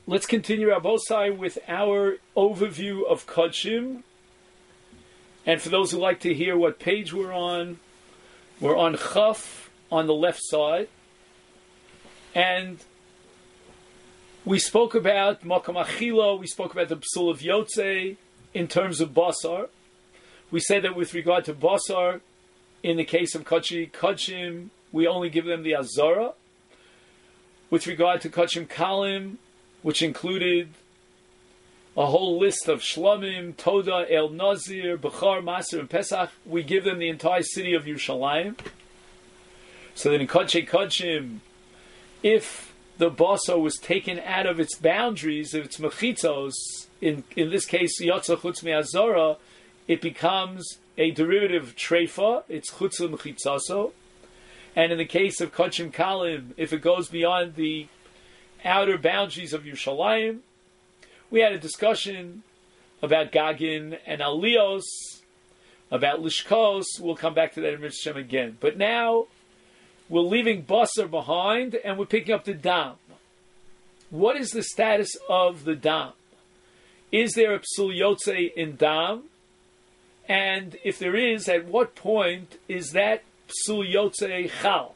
Let's continue, Rabbosai, with our overview of Kodshim. And for those who like to hear what page we're on Chaf on the left side. And we spoke about Makam Achila, we spoke about the Psul of Yotze in terms of Basar. We said that with regard to Basar, in the case of Kodshim, we only give them the Azara. With regard to Kodshim Kalim, which included a whole list of Shlamim, Toda, El Nazir, Bechar, Maser, and Pesach, we give them the entire city of Yerushalayim. So that in Kodshim, if the Basar was taken out of its boundaries, of its mechitzos, in this case, Yotza Chutz Me'azara, it becomes a derivative of Treifa, it's Chutz Mechitzaso. And in the case of Kodshim Kalim, if it goes beyond the outer boundaries of Yerushalayim, we had a discussion about Gagin and Alios, about Lishkos. We'll come back to that in Mitzvah again. But now, we're leaving Basar behind and we're picking up the Dam. What is the status of the Dam? Is there a Psul Yotze in Dam? And if there is, at what point is that Psul Yotze Chal?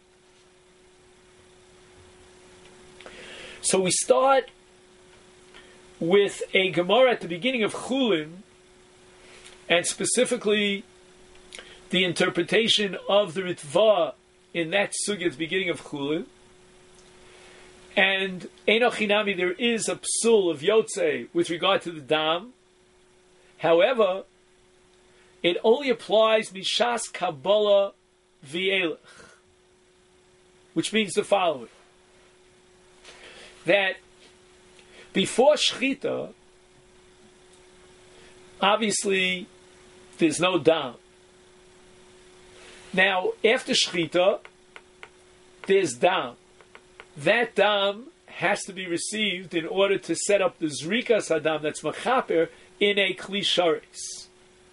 So we start with a Gemara at the beginning of Chulin, and specifically the interpretation of the Ritva in that sugya at the beginning of Chulin. And Eino Chinami, there is a psul of Yotze with regard to the Dam. However, it only applies Mishas Kabbalah V'elech, which means the following: that before Shechita, obviously, there's no Dam. Now, after Shechita, there's Dam. That Dam has to be received in order to set up the Zrikas Hadam, that's Machaper, in a Kli Sharis,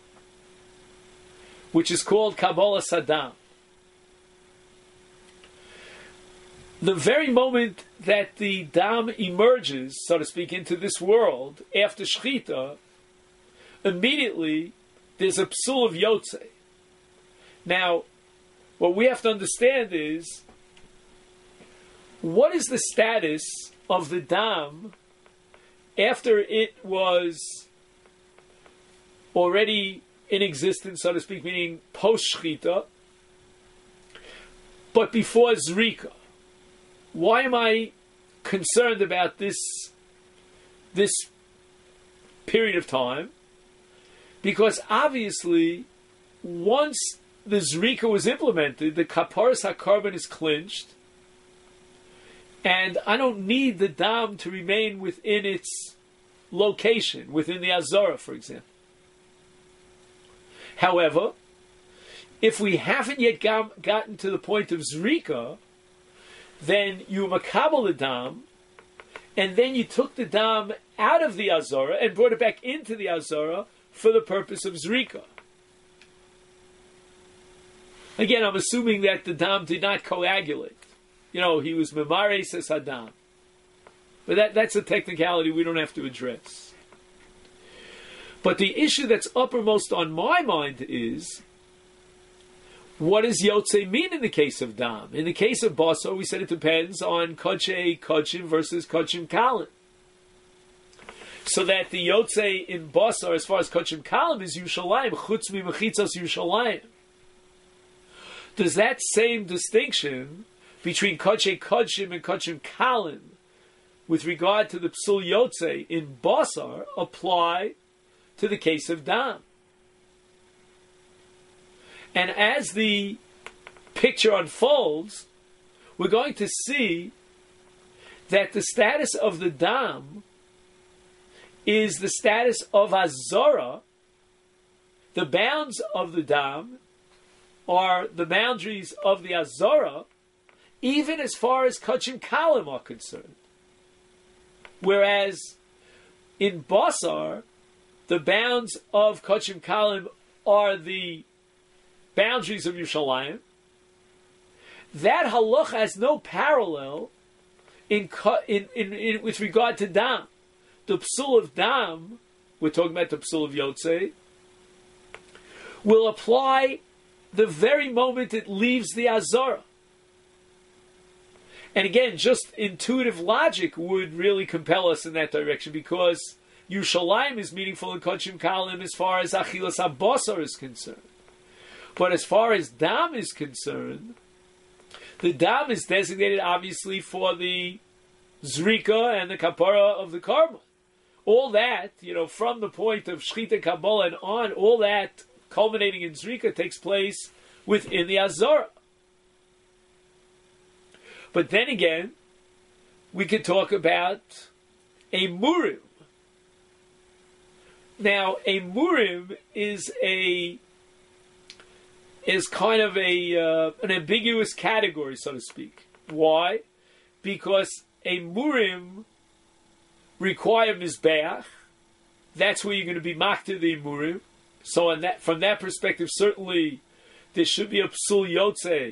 which is called Kabbalah Sadam. The very moment that the Dam emerges, so to speak, into this world, after Shechita, immediately there's a Psul of Yotze. Now, what we have to understand is, what is the status of the Dam after it was already in existence, so to speak, meaning post-Shechita, but before Zrika? Why am I concerned about this period of time? Because obviously, once the Zrika was implemented, the Kaparas HaKarban is clinched, and I don't need the Dam to remain within its location, within the Azara, for example. However, if we haven't yet gotten to the point of Zrika, then you makabel the Dam, and then you took the Dam out of the Azara and brought it back into the Azara for the purpose of Zrika. Again, I'm assuming that the Dam did not coagulate. He was Memares as Hadam. But that's a technicality we don't have to address. But the issue that's uppermost on my mind is, what does Yotze mean in the case of Dam? In the case of Basar, we said it depends on Kodshim versus Kodshim Kalim. So that the Yotze in Basar, as far as Kodshim Kalim, is Yerushalayim, Chutz mi Mechitzos Yerushalayim. Does that same distinction between Kodshim and Kodshim Kalim with regard to the Psul Yotze in Basar apply to the case of Dam? And as the picture unfolds, we're going to see that the status of the Dam is the status of Azara. The bounds of the Dam are the boundaries of the Azara, even as far as Kodshim Kalim are concerned. Whereas in Basar, the bounds of Kodshim Kalim are the boundaries of Yerushalayim. That halacha has no parallel with regard to dam. The psul of dam, we're talking about the psul of yotze, will apply the very moment it leaves the azara. And again, just intuitive logic would really compel us in that direction, because Yerushalayim is meaningful in Kodshim Kalim as far as Achilas HaBasar is concerned. But as far as Dam is concerned, the Dam is designated obviously for the Zrika and the Kapara of the Karban. All that, from the point of Shechita Kabbalah and on, all that culminating in Zrika takes place within the Azara. But then again, we could talk about a Murim. Now, a Murim is kind of an ambiguous category, so to speak. Why? Because a Murim require Mizbeach. That's where you're going to be makta the Murim. So from that perspective, certainly there should be a Psul Yotze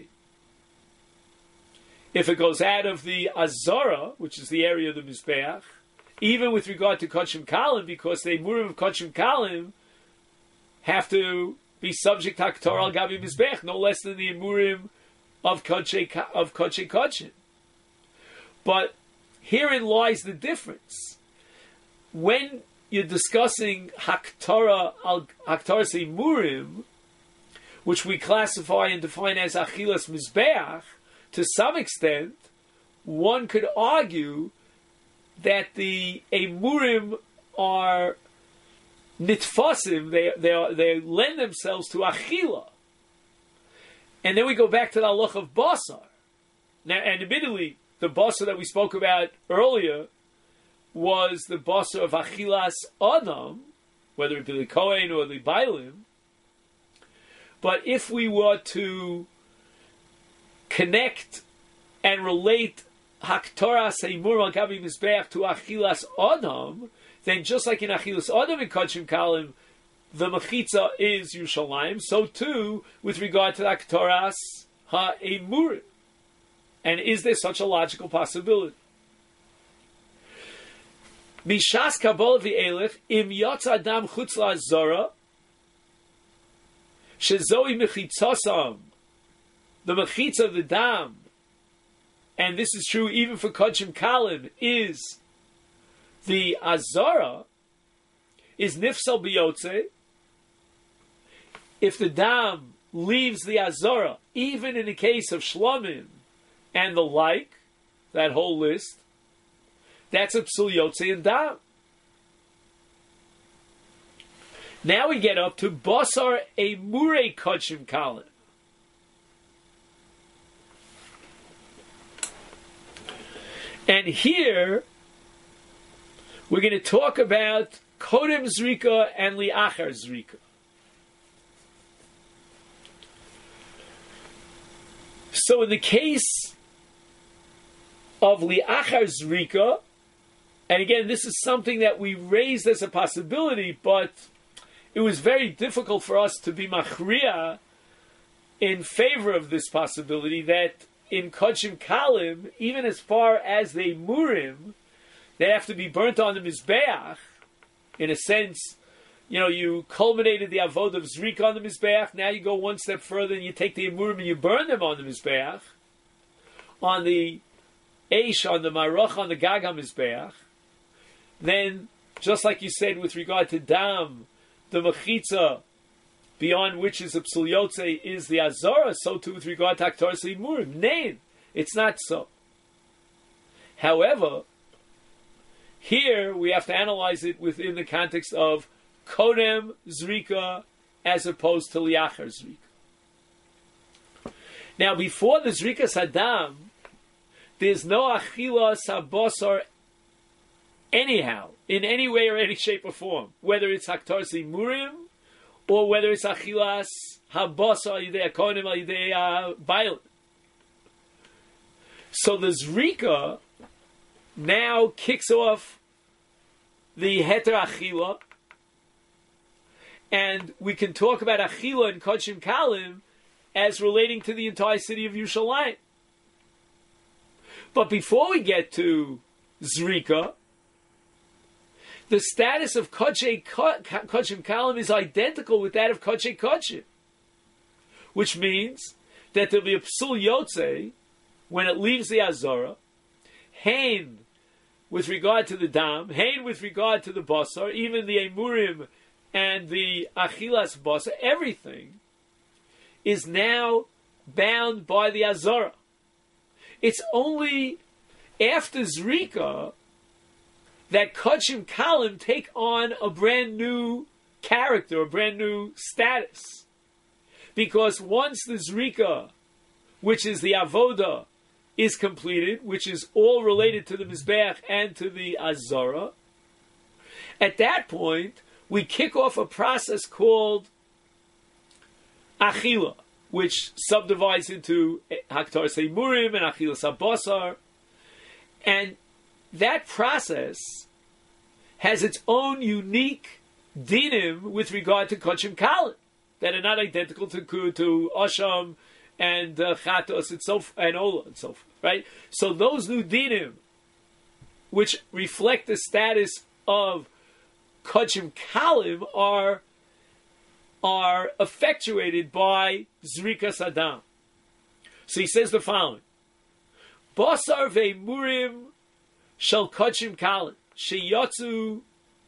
if it goes out of the Azara, which is the area of the Mizbeach, even with regard to Kodshim Kalim, because the Murim of Kodshim Kalim have to be subject to Haktorah al Gabi Mizbeach, no less than the Murim of Kodshei Kodshim. But herein lies the difference. When you're discussing Haktorah Murim, which we classify and define as Achilas Mizbeach, to some extent, one could argue that the Emurim are nitfasim, they lend themselves to Achila. And then we go back to the halach of Basar. Now, and admittedly, the Basar that we spoke about earlier was the Basar of Achilas Adam, whether it be the Kohen or the Bailim. But if we were to connect and relate Haktorah Seimur al Gabi Mizbeach to Achilas Adam, then just like in Achilas Adam in Kodshim Kalim, the Mechitza is Yerushalayim, so too with regard to the Haktorah HaEmurim. And is there such a logical possibility? Mishas Kabbalah v'Elech, im yotz adam chutz la'azara, shezoi mechitzasam, the mechitza of the dam, and this is true even for Kodshim Kalim, is the azara, is nifsal biyotze. If the dam leaves the azara, even in the case of shlomim and the like, that whole list, that's a psul yotze and dam. Now we get up to basar emurei Kodshim Kalim. And here, we're going to talk about Kodem Zrika and Liachar Zrika. So in the case of Liachar Zrika, and again, this is something that we raised as a possibility, but it was very difficult for us to be machriya in favor of this possibility, that in Kodshim Kalim, even as far as the Murim, they have to be burnt on the Mizbeach. In a sense, you culminated the Avod of Zrika on the Mizbeach, now you go one step further and you take the Murim and you burn them on the Mizbeach, on the Eish, on the Maroch, on the Gag Mizbeach. Then, just like you said with regard to Dam, the Mechitza, beyond which is a Psul Yotze, is the Azara, so too with regard to Haktorah Murim. Nay, it's not so. However, here we have to analyze it within the context of Kodem Zrika as opposed to Liachar Zrika. Now, before the Zrika Sadam, there's no Achila Sabosar anyhow, in any way or any shape or form, whether it's Haktorah Murim or whether it's Achilas Habasa Yidei Kohenim Yidei Bailim. So the Zrika now kicks off the Heter Achila, and we can talk about Achila and Kodshim Kalim as relating to the entire city of Yerushalayim. But before we get to Zrika, the status of Kodshei Kodshim Kalim is identical with that of Kodshei Kodshim, which means that there'll be a Psul Yotze when it leaves the Azara, Hain with regard to the Dam, Hain with regard to the Basar, even the Emurim and the Achilas Basar, everything is now bound by the Azara. It's only after Zrika that Kodshim Kalim take on a brand new character, a brand new status. Because once the Zrika, which is the Avoda, is completed, which is all related to the Mizbeach and to the Azara, at that point, we kick off a process called Achila, which subdivides into Haktar Seimurim and Achilas Abasar. And that process has its own unique dinim with regard to Kodshim Kalim that are not identical to Asham and Chatos and Ola and so forth, right? So those new dinim, which reflect the status of Kodshim Kalim, are effectuated by Zrika Sadam. So he says the following: Basar ve'murim shel Kodshim Kalim sheyotzu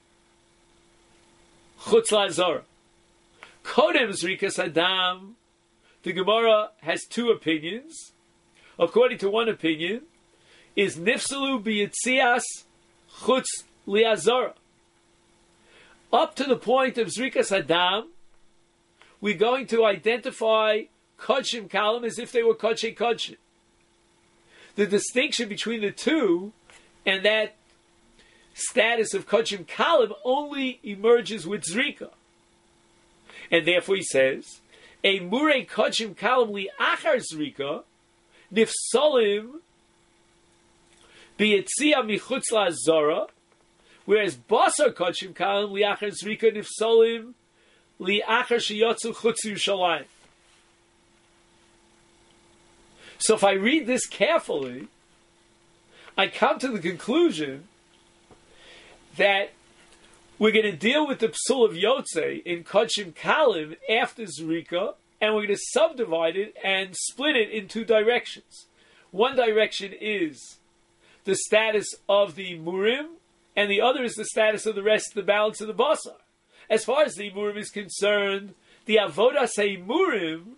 chutz la'azara. Kodem Zrika Sadam. The Gemara has two opinions. According to one opinion, is nifsalu b'yitzias chutz li'azara. Up to the point of Zrika Sadam, we're going to identify Kodshim Kalim as if they were Kodshei Kodshim. The distinction between the two and that status of Kodshim Kalim only emerges with Zrika. And therefore he says, a Murei Kodshim Kalim li achar Zrika, nifsalim biyitzia michutz la'azara, whereas Basar Kodshim Kalim li achar Zrika nifsalim li achar sheyotzu chutz Yerushalayim. So if I read this carefully, I come to the conclusion that we're going to deal with the Psul of Yotze in Kodshim Kalim after Zrika, and we're going to subdivide it and split it in two directions. One direction is the status of the Murim, and the other is the status of the rest of the balance of the Basar. As far as the Murim is concerned, the Avodas HaMurim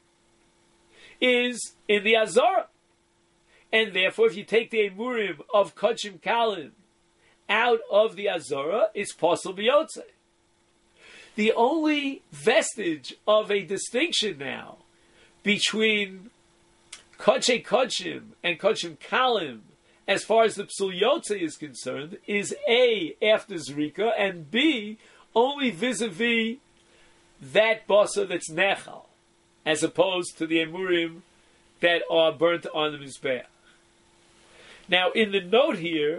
is in the Azara. And therefore, if you take the Emurim of Kodshim Kalim out of the Azara, it's possible Yotze. The only vestige of a distinction now between Kodshei Kodshim and Kodshim Kalim, as far as the Psul Yotze is concerned, is A, after Zrika, and B, only vis-a-vis that Basar that's Nechal, as opposed to the Emurim that are burnt on the Mizbeach. Now, in the note here,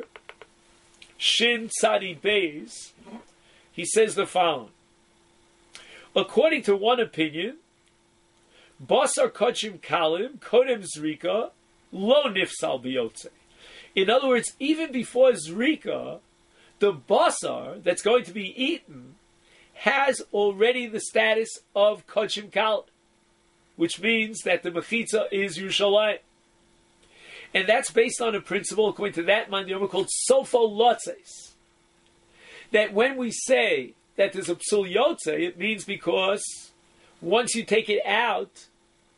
Shin Tzadi Beis, he says the following. According to one opinion, Basar Kodshim Kalim, Kodem Zrika, Lo Nifsal B'Yotze. In other words, even before Zrika, the Basar that's going to be eaten has already the status of Kodshim Kalim, which means that the Mechitza is Yerushalayim. And that's based on a principle, according to that Mandiyoma, called Sofo Lotzes. That when we say that there's a Psul Yotze, it means because once you take it out,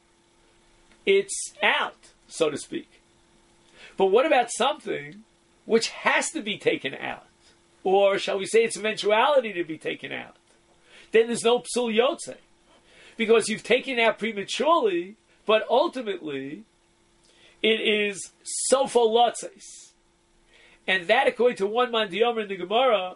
it's out, so to speak. But what about something which has to be taken out? Or shall we say its eventuality to be taken out? Then there's no Psul Yotze. Because you've taken it out prematurely, but ultimately it is Sofo Lotzes. And that, according to one Mandiyoma in the Gemara,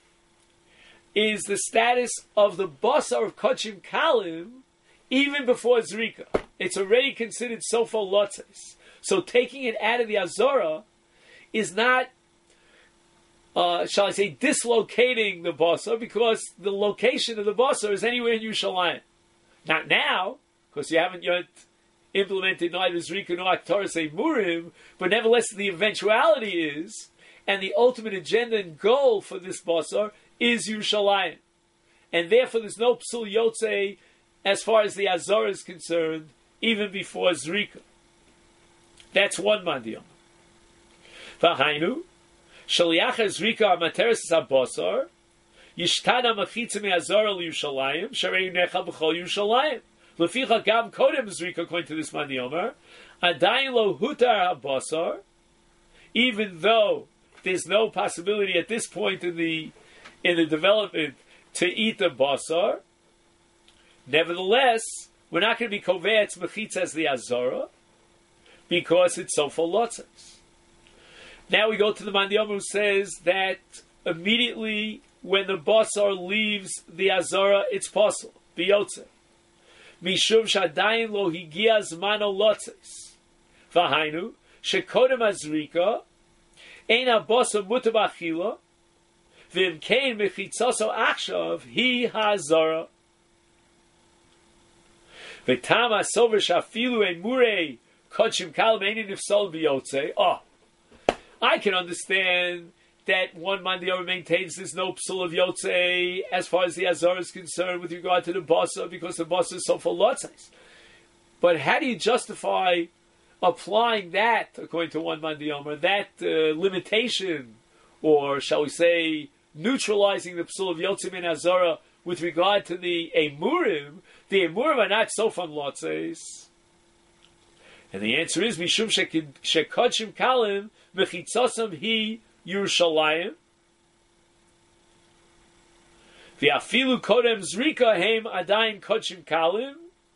is the status of the Basar of Kodshim Kalim even before Zrika. It's already considered Sofo Lotzes. So taking it out of the Azara is not, shall I say, dislocating the Basar, because the location of the Basar is anywhere in Yerushalayim. Not now, because you haven't yet implemented neither Zrika nor Aktaris Murim, but nevertheless the eventuality is, and the ultimate agenda and goal for this basar is Yerushalayim. And therefore there's no Psul Yotze as far as the Azor is concerned, even before Zrika. That's one mandiyam. V'hainu, Shaliach Zrika Amateres HaBasar, Yishtana Machitza Me'Azor L'Yushalayim, Sharei Necha B'chol Yerushalayim. Leficha Gam Kodem Zrika, according to this mandiyam, Adayin Lo Hutar HaBasar, even though there's no possibility at this point in the development to eat the basar, nevertheless, we're not going to be kovetz mechitza as the azara because it's so full lotzes. Now we go to the mandiyam who says that immediately when the basar leaves the azara, it's possible biyotze. Mishum shadayin lo higia zmano lotzes. V'hainu shekodem azrika ein abasar mutar b'achila. V'im kein mechitzaso achshav hi hazara. V'tam hasover shafilu ein murei kodshim kalim einin nifsol b'yotze. Oh, I can understand that one mandiyam maintains there's no psul of yotze as far as the azara is concerned with regard to the basa because the basa is so full lotzes. But how do you justify applying that, according to one mandiyam, or that limitation, or shall we say, neutralizing the psul of yotzim and azara with regard to the emurim are not so fun lotzes. And the answer is mishum shekodshim kalim mechitzosam hi Yerushalayim v'afilu kodem zrika heim adayin kodshim kalim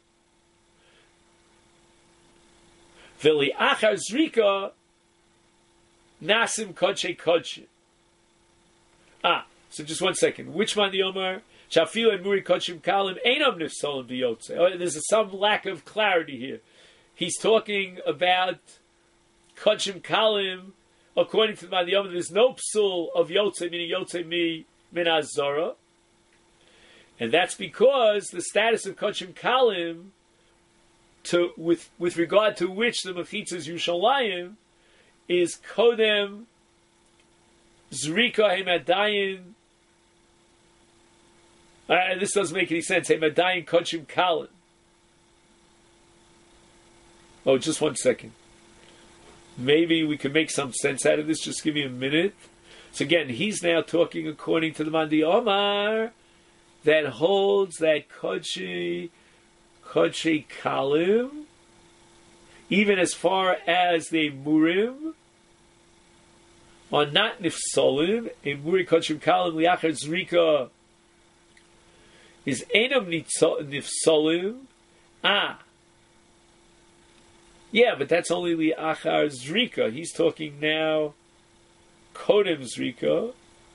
v'li achar zrika nasim kodshe kodshim. So just one second. Which one the Omar? Shafilu and Muri Kodshim Kalim Einam Nifsolim B'Yotze. There's some lack of clarity here. He's talking about Kodshim Kalim. According to the Madiyam, there's no psul of Yotze, meaning Yotze min Azara. And that's because the status of Kodshim Kalim, with regard to which the Mechitzas Yerushalayim, is Kodem Zrika Hemadayin. This doesn't make any sense. Hemadayin Kodshim Kalim. Oh, just one second. Maybe we can make some sense out of this. Just give me a minute. So again, he's now talking according to the Mandi Omar that holds that Kodshi Kalim, even as far as the Murim, are not nifsolim. A Muri Kodshim Kalim liachar zrika is enam nifsolim. Yeah, but that's only liachar zrika. He's talking now kodem zrika.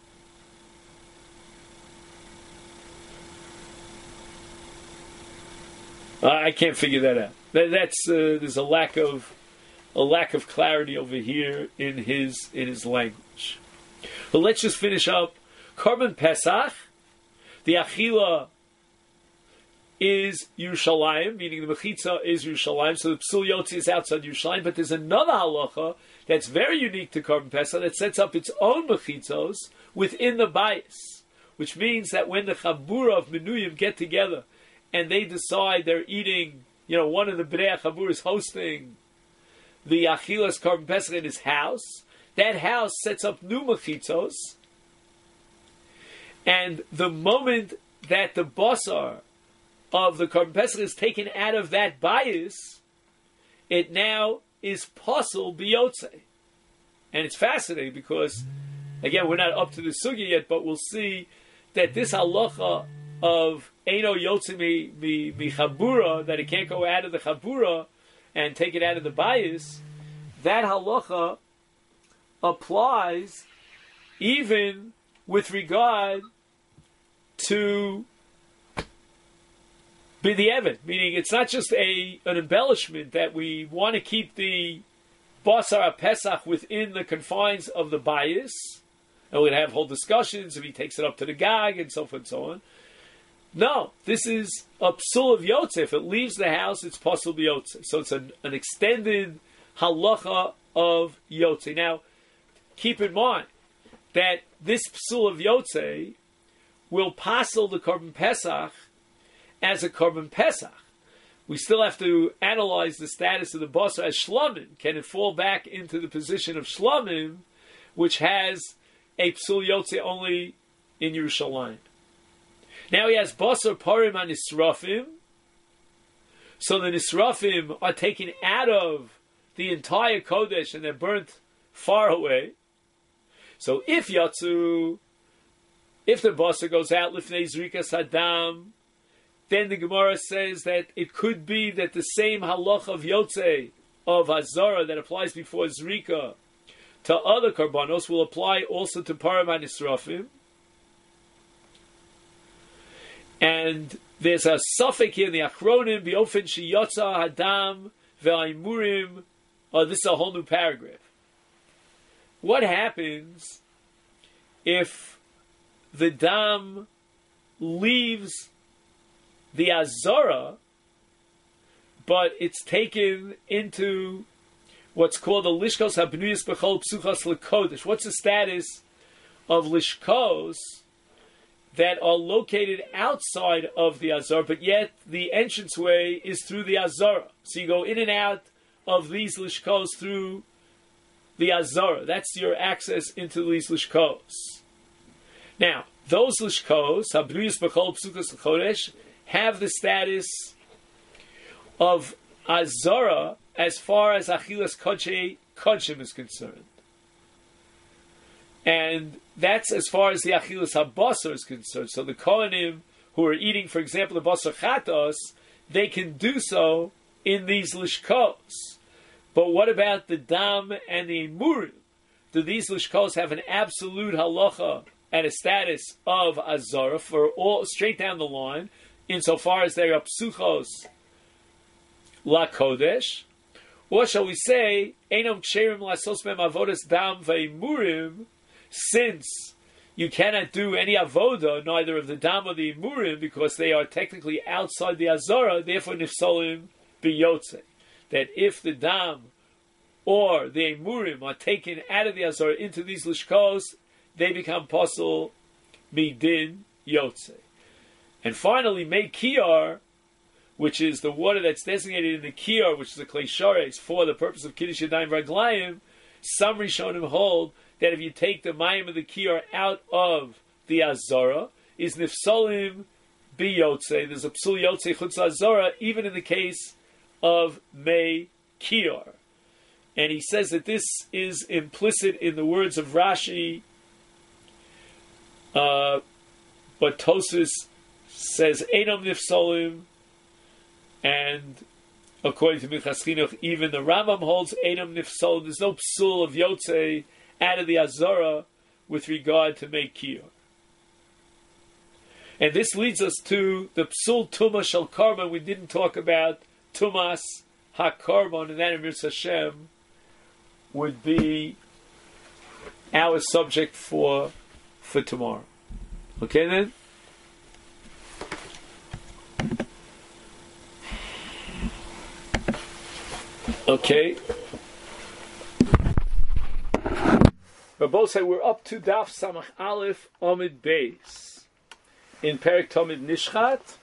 I can't figure that out. That's there's a lack of clarity over here in his language. But let's just finish up. Korban Pesach, the Achila is Yerushalayim, meaning the Mechitza is Yerushalayim, so the Psul Yotzi is outside Yerushalayim, but there's another halacha that's very unique to Korban Pesach that sets up its own Mechitzos within the bias, which means that when the Chabura of Menuyim get together and they decide they're eating, one of the Bnei Chabur is hosting the Achilas Korban Pesach in his house, that house sets up new Mechitzos, and the moment that the basar of the Korban Pesach is taken out of that bias, it now is possible biyotze. And it's fascinating because, again, we're not up to the sugya yet, but we'll see that this halacha of Eino Yotze mi Chabura, that it can't go out of the Chabura and take it out of the bias, that halacha applies even with regard to B'di'evet, meaning it's not just an embellishment that we want to keep the Basar Pesach within the confines of the bias, and we're going to have whole discussions if he takes it up to the Gag and so forth and so on. No, this is a psul of yotze. If it leaves the house, it's possible yotze. So it's an extended halacha of yotze. Now, keep in mind that this psul of yotze will passel the Korban Pesach as a Korban Pesach. We still have to analyze the status of the basar as shlamim. Can it fall back into the position of shlamim, which has a psul yotze only in Yerushalayim? Now he has basar parim and nisrafim. So the nisrafim are taken out of the entire kodesh and they're burnt far away. So if the basar goes out lifnei zrikas hadam, then the Gemara says that it could be that the same halacha of yotze of hazara that applies before zrika to other karbanos will apply also to parim and nisrafim. And there's a suffix here in the Achronim, B'ofen sheyotza hadam ve'aimurim. This is a whole new paragraph. What happens if the dam leaves the azara, but it's taken into what's called the lishkos habnuyas b'chol psuchas lekodesh? What's the status of lishkos that are located outside of the Azara, but yet the entranceway is through the Azara? So you go in and out of these lishkos through the Azara. That's your access into these lishkos. Now, those lishkos, Habnuyas B'chol Psukas L'Chodesh, have the status of Azara as far as Achilas Kodshim is concerned. And that's as far as the Achilas HaBasar is concerned. So the Kohanim who are eating, for example, the Basar Chatos, they can do so in these lishkos. But what about the Dam and the Emurim? Do these lishkos have an absolute halacha and a status of Azara for all straight down the line, insofar as they are psuchos la kodesh? Or shall we say, Einom ksherim lasos mem avodas dam ve'emurim, since you cannot do any avoda, neither of the dam or the emurim, because they are technically outside the Azara, therefore nifsolim biyotze. That if the dam or the emurim are taken out of the Azara into these lishkos, they become posel midin yotze. And finally, mei kiyar, which is the water that's designated in the kiyar, which is a klei shares for the purpose of kiddush yadayim raglayim. Some rishonim hold that if you take the mayim of the kiyar out of the Azara, is nifsolim biyotze. There's a psul yotze chutz Azara, even in the case of mei kiyar. And he says that this is implicit in the words of Rashi, but Tosfos says Einom nifsolim, and according to Minchas Chinuch, even the Rambam holds Einom nifsolim. There's no psul of yotze out of the Azara with regard to mei kiyar. And this leads us to the psul tuma shel karban. We didn't talk about tumas ha-karban, and that in Mirz Hashem would be our subject for tomorrow. Okay then? Okay. But both say we're up to Daf Samach Aleph Amid Beis in Perek Tamid Nishchat,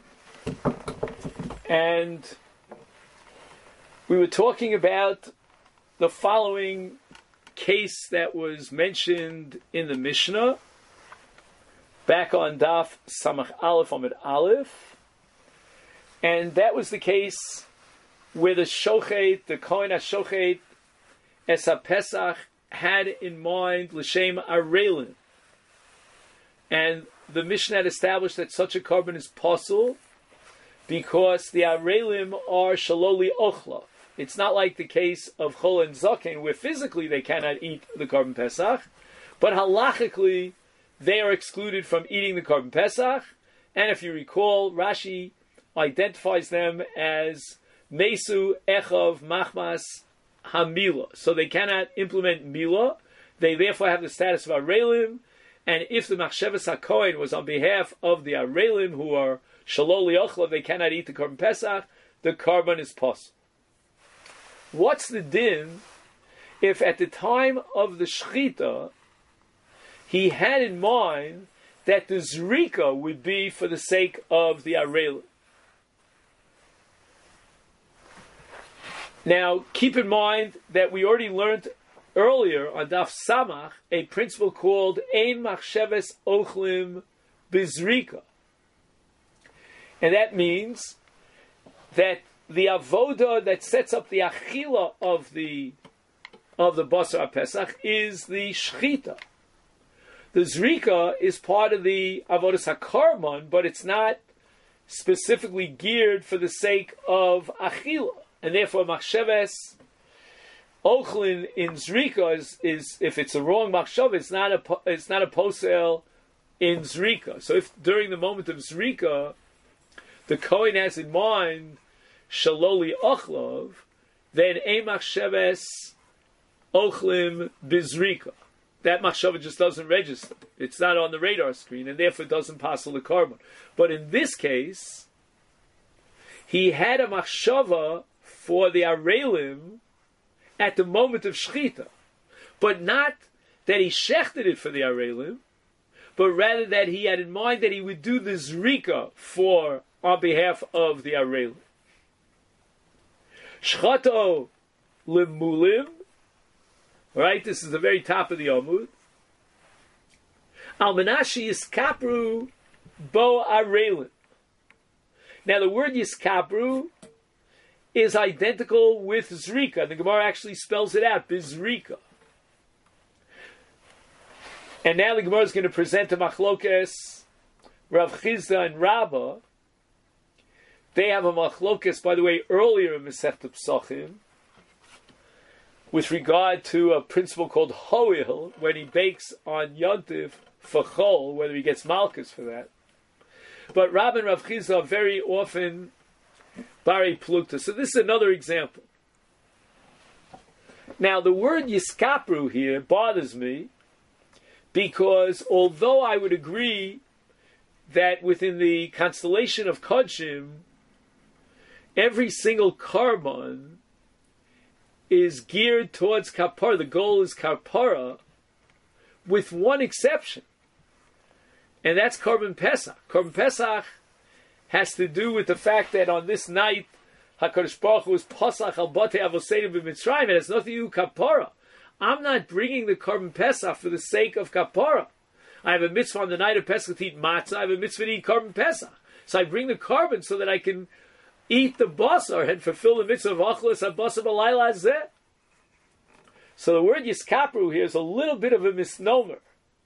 and we were talking about the following case that was mentioned in the Mishnah back on Daf Samach Aleph Amid Aleph, and that was the case where the Shochet, the Kohen HaShochet, Esa Pesach, had in mind L'Shem Arelin. And the Mishnah had established that such a carbon is possible because the Arelim are Shaloli Ochla. It's not like the case of Chol and Zaken, where physically they cannot eat the carbon Pesach, but halachically they are excluded from eating the carbon Pesach. And if you recall, Rashi identifies them as Mesu Echav Machmas Hamila. So they cannot implement Mila. They therefore have the status of Arelim, And if the Machshavas HaKohen was on behalf of the Arelim who are Shalol Li'ochla, they cannot eat the Korban Pesach, the Korban is possible. What's the din if at the time of the Shechita he had in mind that the Zrika would be for the sake of the Arelim? Now, keep in mind that we already learned earlier on Daf Samach a principle called Ein Machsheves Ochlim Bizrika. And that means that the avoda that sets up the achila of the Basar HaPesach is the Shechita. The Zrika is part of the Avodas HaKarban, but it's not specifically geared for the sake of achila. And therefore, machsheves ochlin in zrika is if it's a wrong machshav, it's not a posel in zrika. So if during the moment of zrika, the Kohen has in mind shaloli ochlov, then a machsheves ochlim bizrika. That machshava just doesn't register. It's not on the radar screen, and therefore it doesn't pass the carbon. But in this case, he had a machshava for the Arelim at the moment of Shechita. But not that he shechted it for the Arelim, but rather that he had in mind that he would do the Zrika on behalf of the Arelim. Shchato Limulim, right? This is the very top of the Amud. Almanashi Yiskapru Bo Arelim. Now the word Yiskapru is identical with Zrika. The Gemara actually spells it out, Bizrika. And now the Gemara is going to present a machlokes, Rav Chizda and Rabbah. They have a machlokes, by the way, earlier in Masechta Pesachim, with regard to a principle called Hoil, when he bakes on Yontif for Chol, whether he gets Malchus for that. But Rabbah and Rav Chizda are very often Bari Plukta. So this is another example. Now the word Yiskapru here bothers me because although I would agree that within the constellation of Kodshim, every single Karban is geared towards Kapara, the goal is Kapara, with one exception. And that's Korban Pesach. Korban Pesach has to do with the fact that on this night, HaKadosh Baruch Hu was Pasach al Batei Avoseinu b'Mitzrayim. It has nothing to do with Kapara. I'm not bringing the Korban Pesach for the sake of Kapara. I have a mitzvah on the night of Pesach to eat matzah. I have a mitzvah to eat Korban Pesach. So I bring the Korban so that I can eat the basar and fulfill the mitzvah of Achlas HaBasar B'Layla Hazeh. So the word Yiskapru here is a little bit of a misnomer.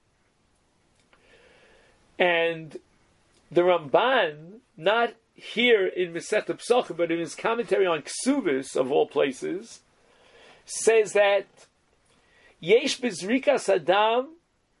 And the Ramban, not here in Masechta Pesachim, but in his commentary on Ksubis, of all places, says that Yesh Bizrikas Adam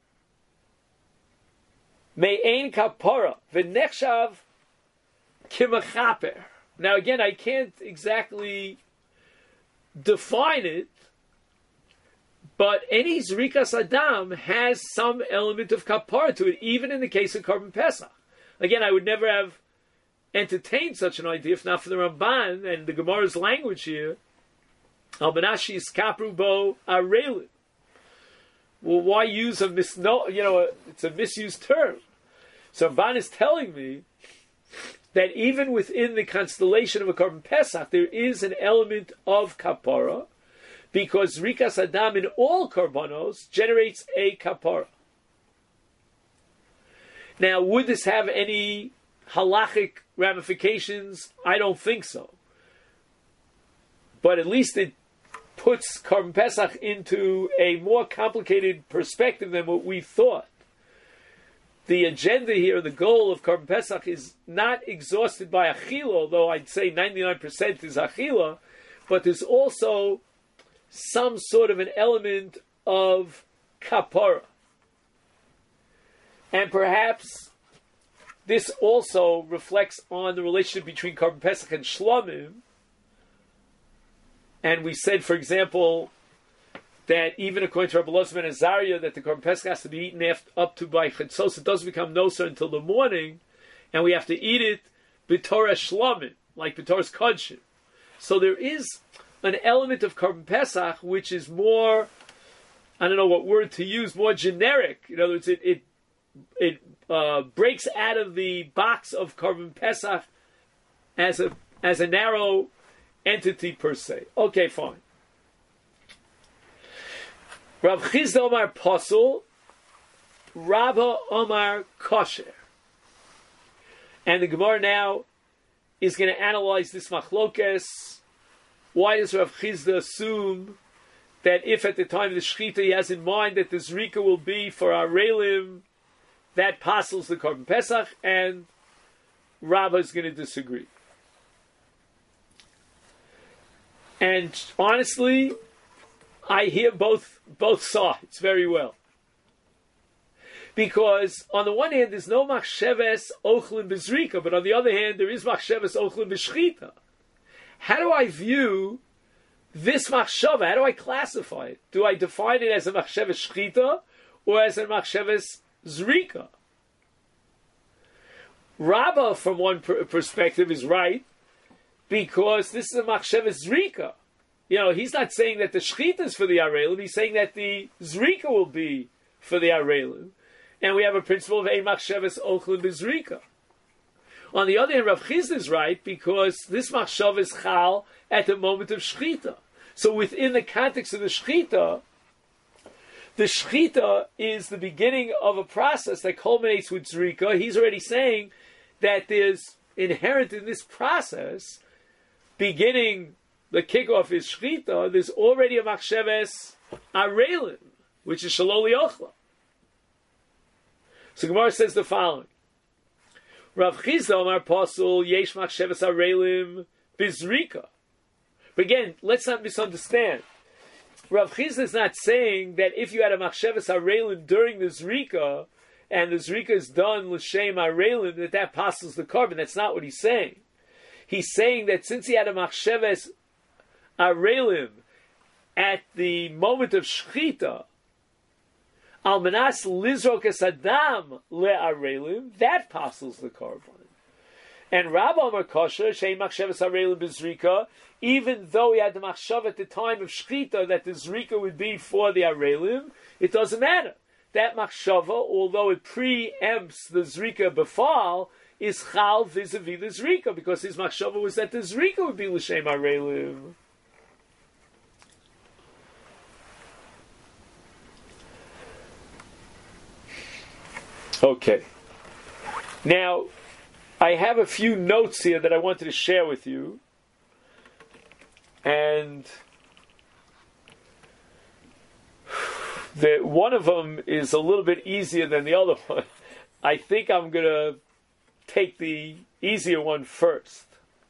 Me'ein Kapara V'nechshav Kimachaper. Now again, I can't exactly define it, but any Zrikas Adam has some element of Kapara to it, even in the case of Korban Pesach. Again, I would never have entertained such an idea if not for the Ramban and the Gemara's language here. Al Banashi is Kapru Bo Arelim. Well, why use it's a misused term. So Ramban is telling me that even within the constellation of a Korban Pesach, there is an element of Kapara, because Rikas Adam in all Korbanos generates a Kapara. Now, would this have any halachic ramifications? I don't think so. But at least it puts Korban Pesach into a more complicated perspective than what we thought. The agenda here, the goal of Korban Pesach is not exhausted by Achila, although I'd say 99% is Achila, but there's also some sort of an element of Kapara. And perhaps this also reflects on the relationship between Korban Pesach and Shlomim. And we said, for example, that even according to Rabbi Elazar ben Azariah, that the Korban Pesach has to be eaten up to by Chetzos, it doesn't become noser until the morning, and we have to eat it b'torah shlamim, like b'torah's kodshim. So there is an element of Korban Pesach which is more, I don't know what word to use, more generic. In other words, it breaks out of the box of Korban Pesach as a narrow entity per se. Okay, fine. Rav Chizda Omar Pasul, Rabba Omar Kosher. And the Gemara now is going to analyze this machlokes. Why does Rav Chizda assume that if at the time of the Shechita he has in mind that the Zrika will be for Arelim, that passes the Korban Pesach, and Rabba is going to disagree. And honestly, I hear both sides very well. Because on the one hand, there's no machsheves ochlin b'zrika, but on the other hand, there is machsheves ochlin b'shchita. How do I view this machshava? How do I classify it? Do I define it as a machsheves shchita or as a machsheves zrika? Rabbah, from one perspective, is right, because this is a machsheves zrika. He's not saying that the shchita is for the arelim, he's saying that the zrika will be for the arelim. And we have a principle of ein machsheves ochlin b'zrika. On the other hand, Rav Chizda is right, because this machshav is chal at the moment of shchita. So within the context of the shchita is the beginning of a process that culminates with zrika. He's already saying that there's inherent in this process, beginning the kickoff is shchita, there's already a machsheves arelim, which is shalol yochla. So Gemara says the following: Rav Chizda Omar Pasul yesh machsheves arelim bizrika. But again, let's not misunderstand. Rav Chizda is not saying that if you had a machsheves arelim during the zrika, and the zrika is done l'shem arelim, that passes the korban. That's not what he's saying. He's saying that since he had a machsheves arelim at the moment of shchita, al manas lizrok es adam le'arelim, that passes the korban. And Rabba Amar Kosher shein machsheves arelim b'zrika, even though he had the machshav at the time of shchita that the zrika would be for the arelim, it doesn't matter. That machshava, although it preempts the zrika befal, is chal vis-a-vis the zrika, because his machshava was that the zrika would be l'shem arelim. Okay. Now, I have a few notes here that I wanted to share with you. And one of them is a little bit easier than the other one. I think I'm going to take the easier one first.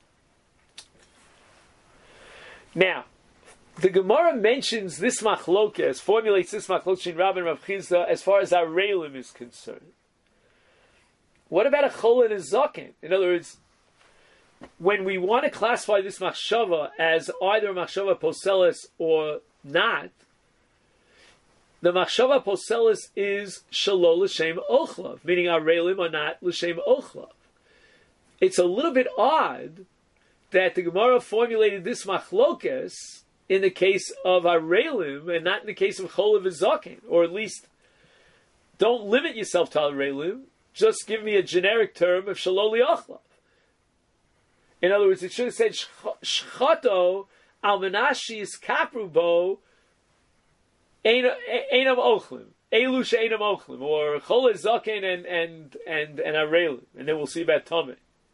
Now, the Gemara mentions this machlokes, formulates this machlokes in Rabbi and Rav Chizda as far as arelim is concerned. What about a chol and a zaken? In other words, when we want to classify this machshava as either a machshava poselis or not, the machshava poselis is shalol l'shem ochlav, meaning arelim are not l'shem ochlav. It's a little bit odd that the Gemara formulated this machlokes in the case of arelim and not in the case of chol and zaken, or at least don't limit yourself to arelim. Just give me a generic term of shalol li'ochlav. In other words, it should have said shchato al menashis kaprubo einam ochlim, elu she'einam ochlim, or chol zaken and arelim, and then we'll see about tameh.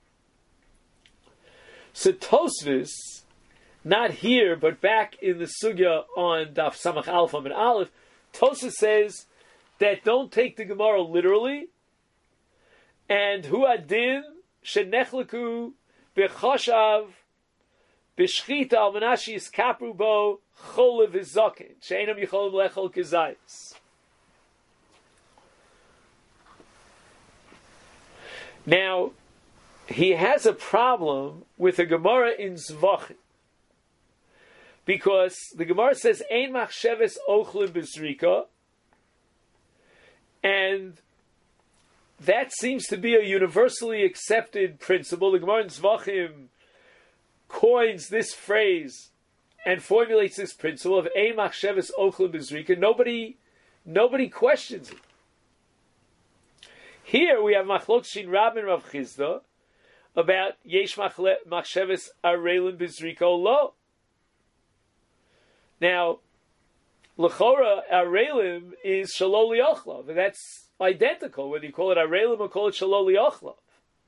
So Tosfos, not here but back in the sugya on Daf Samach Aleph and Aleph, Tosfos says that don't take the Gemara literally. And hu adin shenechleku b'choshav b'shchita al menashi iskapru bo cholev v'zaken she'enam yicholim lechol kezayis. Now, he has a problem with the Gemara in Zvachim, Because the Gemara says, Ein machsheves ochlim bezrika, and that seems to be a universally accepted principle. The Gemara in Zvachim coins this phrase and formulates this principle of Ein machsheves ochlim bezrika. Nobody questions it. Here we have Machlok Shin Rab and Rav Chizda about Yesh machsheves arelim bezrika lo. Now, L'chora, Arelim is Shalol Liochlav, and that's identical, whether you call it Arelim or call it Shalol Liochlav.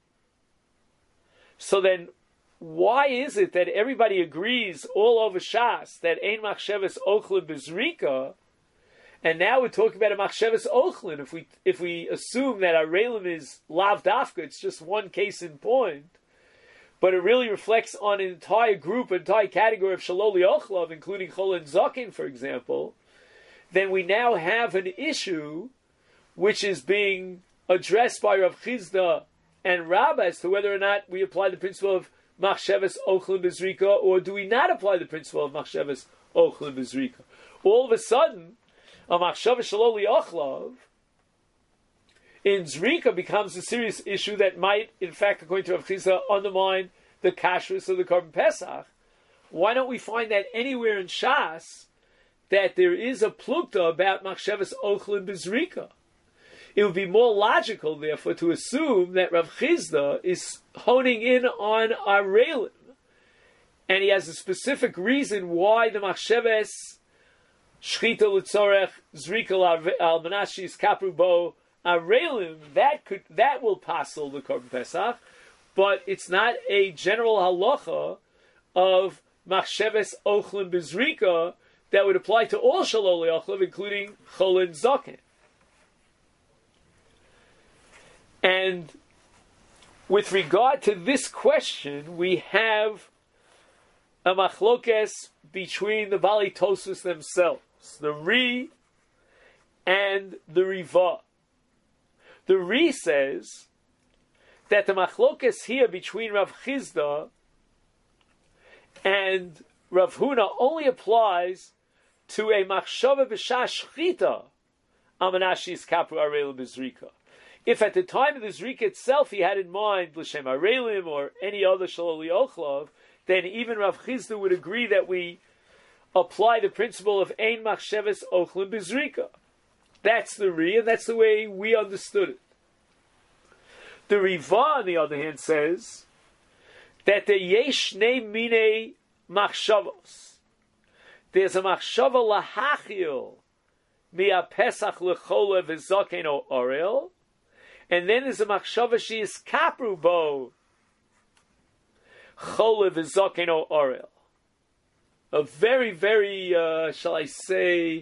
So then, why is it that everybody agrees all over Shas that Ein Machsheves Ochlim Bezrika, and now we're talking about a Machsheves Ochlin, if we assume that Arelim is Lav Dafka, it's just one case in point, but it really reflects on an entire group, an entire category of Shalol Liochlav, including Chol and Zaken, for example, then we now have an issue which is being addressed by Rav Chizda and Rabba as to whether or not we apply the principle of Machsheves Ochlim Bezrika, or do we not apply the principle of Machsheves Ochlim Bezrika. All of a sudden, a Machsheves Shalol Liochlav in Zrika becomes a serious issue that might, in fact, according to Rav Chizda, undermine the kashrus of the Korban Pesach. Why don't we find that anywhere in Shas that there is a plukta about Machsheves Ochlim Bezrika? It would be more logical, therefore, to assume that Rav Chizda is honing in on Arelim, and he has a specific reason why the Machsheves Shchita L'tzorech Zrika Al Menashis Kapru Bo Arelim, that will passel the Korban Pesach, but it's not a general halacha of Machsheves Ochlim Bezrika that would apply to all Shalol Liochlav, including Chol and Zaken. And with regard to this question, we have a machlokes between the Bali Tosfos themselves, the Ri and the Riva. The Ri says that the machlokes here between Rav Chizda and Rav Huna only applies to a machshava b'shas shchita amanashis kapru arel b'zrika. If at the time of the zrika itself he had in mind l'shem arelim or any other shalol liochlav, then even Rav Chizda would agree that we apply the principle of ein machsheves ochlim b'zrika. That's the Ri, and that's the way we understood it. The Riva, on the other hand, says that the yesh ne mine machshavos. There's a machshava lahachil mi'a pesach lechola v'zaken o orel, and then there's a machshava she is kapru bo chola v'zaken o orel. A very, very, shall I say,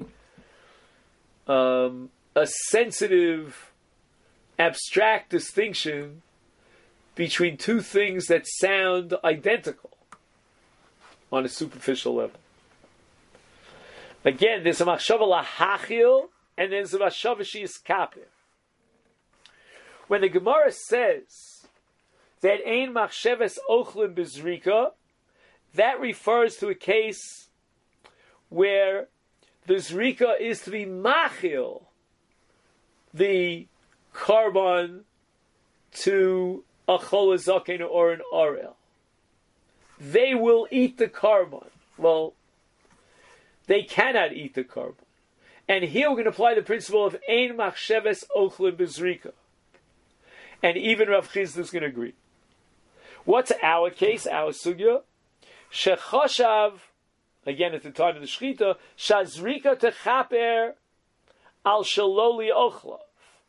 a sensitive, abstract distinction between two things that sound identical on a superficial level. Again, there's a machshava lahachil, and there's a machshava she is kapir. When the Gemara says that ein machsheves ochlim bezrika, that refers to a case where the zrika is to be machil the karban to a chol zaken or an orel. They will eat the karban. Well, they cannot eat the karban. And here we're going to apply the principle of ein machsheves ochlim bezrika. And even Rav Chizda is going to agree. What's our case, our sugya? Shechoshav, again at the time of the Shechita, shazrika techaper al shaloli ochlav.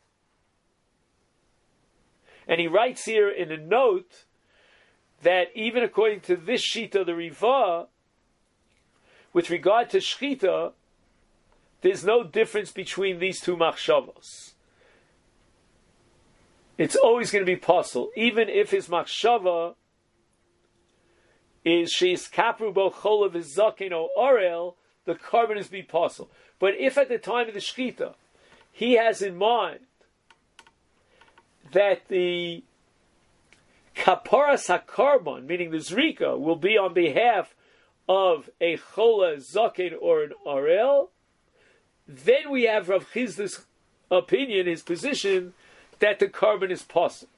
And he writes here in a note that even according to this Shita, the Riva, with regard to Shechita, there's no difference between these two machshavos. It's always going to be possible, even if his machshava is she's kapru bo chola v'zaken o orel, the carbon is be possible. But if at the time of the Shechita he has in mind that the kaparas hakarbon, meaning the zrika, will be on behalf of a chola, zaken, or an arel, then we have Rav Chizda's opinion, his position, that the carbon is possible.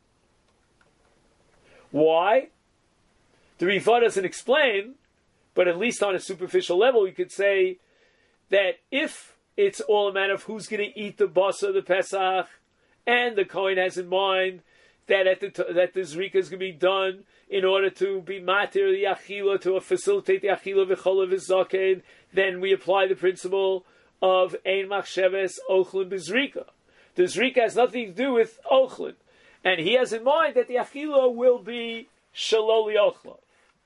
Why? The Riva doesn't explain, but at least on a superficial level, we could say that if it's all a matter of who's going to eat the basa, the Pesach, and the Kohen has in mind that that the Zrika is going to be done in order to be matir the Achila, to facilitate the Achila v'chola v'zaken, then we apply the principle of Ein Machsheves Ochlin B'Zrika. The Zrika has nothing to do with Ochlin. And he has in mind that the Achila will be Shaloli Ochlav.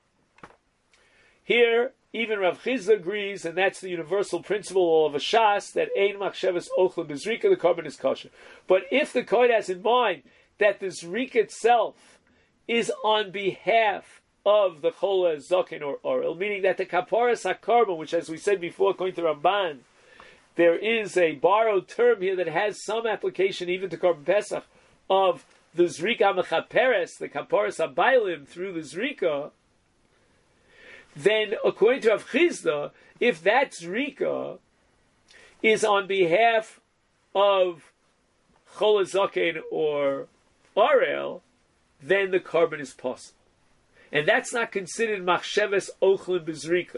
Here, even Rav Chizda agrees, and that's the universal principle of a Shas, that Ein Machsheves Ochlin B'Zrika, the carbon is kosher. But if the Kohen has in mind that the Zrika itself is on behalf of the Chola, Zaken, or Orel, meaning that the Kaparas HaKarbon, which as we said before, according to Ramban, there is a borrowed term here that has some application even to Korban Pesach of the Zrika Mechaperes, the Kaparas HaBailim through the Zrika, then according to Rav Chizda, if that Zrika is on behalf of Chola, Zaken, or Arel, then the carbon is possible. And that's not considered Machsheves Ochlin B'Zrika.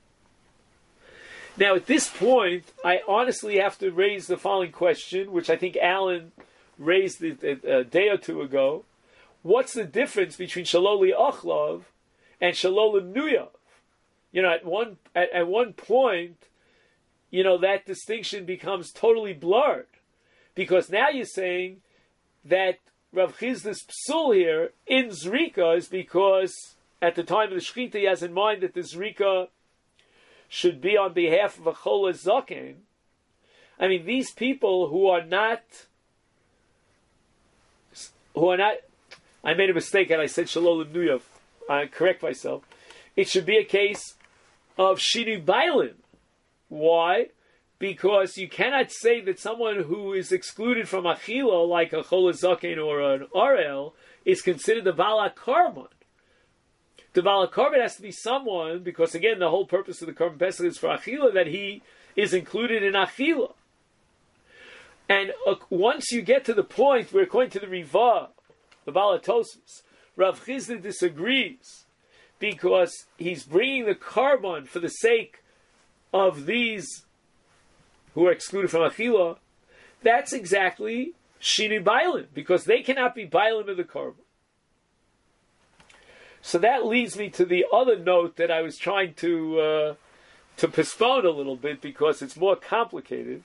Now, at this point, I honestly have to raise the following question, which I think Alan raised a day or two ago. What's the difference between Shaloli Ochlav and Shaloli Nuyav? You know, at one point, you know, that distinction becomes totally blurred. Because now you're saying that Rav Chizda's psul here in Zrika is because at the time of the Shechita he has in mind that the Zrika should be on behalf of a Chola Zaken. I mean, these people who are not, I made a mistake and I said Shalom Nuyav. I correct myself. It should be a case of Shinu Bailim. Why? Because you cannot say that someone who is excluded from Achila, like a Chola Zaken or an Arel, is considered the Bala Karban. The Bala Karban has to be someone, because again, the whole purpose of the Korban Pesach is for Achila, that he is included in Achila. And once you get to the point where, according to the Riva, the Balatosis, Rav Chizda disagrees, because he's bringing the Karban for the sake of these who are excluded from Achila. That's exactly Shinu Bailim, because they cannot be Bailim of the Karban. So that leads me to the other note that I was trying to postpone a little bit because it's more complicated.